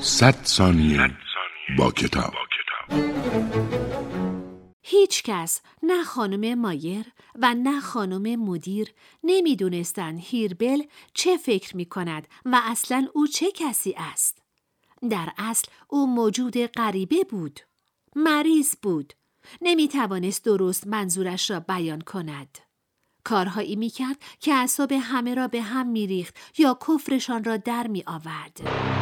100 ثانیه با کتاب. هیچ کس، نه خانم مایر و نه خانم مدیر، نمیدونستند هیربل چه فکر می کند و اصلاً او چه کسی است. در اصل او موجود غریبه بود. مریض بود. نمی توانست درست منظورش را بیان کند. کارهایی می کرد که اعصاب همه را به هم می ریخت یا کفرشان را در می آورد.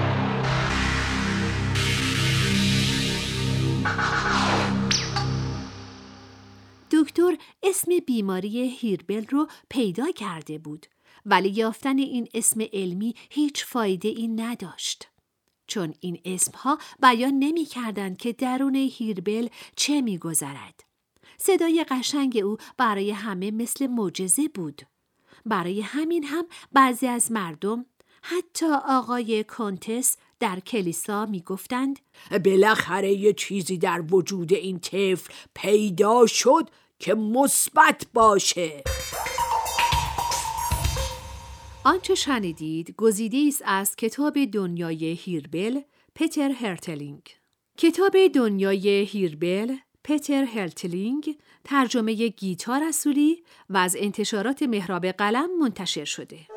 دکتر اسم بیماری هیربل رو پیدا کرده بود، ولی یافتن این اسم علمی هیچ فایده ای نداشت. چون این اسمها بیان نمی کردند که درون هیربل چه می گذرد. صدای قشنگ او برای همه مثل معجزه بود. برای همین هم بعضی از مردم، حتی آقای کنتس در کلیسا می گفتند بالاخره یه چیزی در وجود این طفل پیدا شد که مثبت باشه. آنچه شنیدید گزیده‌ای است از کتاب دنیای هیربل، پتر هرتلینگ. کتاب دنیای هیربل، پتر هرتلینگ، ترجمه گیتا رسولی و از انتشارات محراب قلم منتشر شده.